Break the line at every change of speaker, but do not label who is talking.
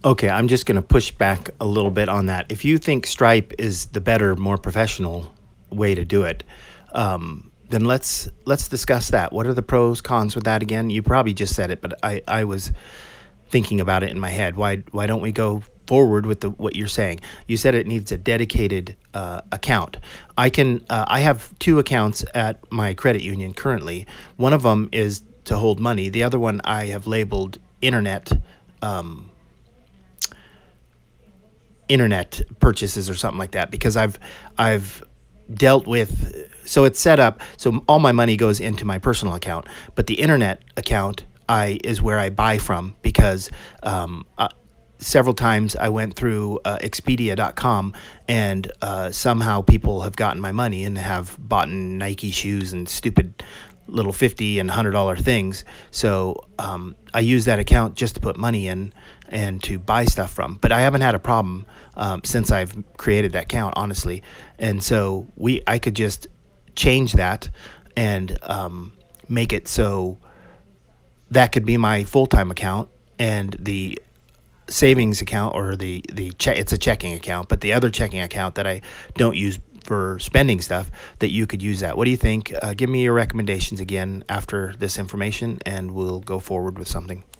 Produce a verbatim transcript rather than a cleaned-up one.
Okay, I'm just going to push back a little bit on that. If you think Stripe is the better, more professional way to do it, um, then let's let's discuss that. What are the pros, cons with that again? You probably just said it, but I, I was thinking about it in my head. Why why don't we go forward with the what you're saying? You said it needs a dedicated uh, account. I can uh, I have two accounts at my credit union currently. One of them is to hold money. The other one I have labeled internet um, internet purchases or something like that because I've I've dealt with, so it's set up so all my money goes into my personal account, but the internet account I is where I buy from because um, uh, several times I went through uh, Expedia dot com and uh, somehow people have gotten my money and have bought Nike shoes and stupid little fifty and one hundred dollar things. So um, I use that account just to put money in and to buy stuff from. But I haven't had a problem um, since I've created that account, honestly. And so we I could just change that and um, make it so that could be my full time account, and the savings account or the the check, it's a checking account, but the other checking account that I don't use for spending stuff, that you could use that. What do you think? Uh, give me your recommendations again after this information and we'll go forward with something.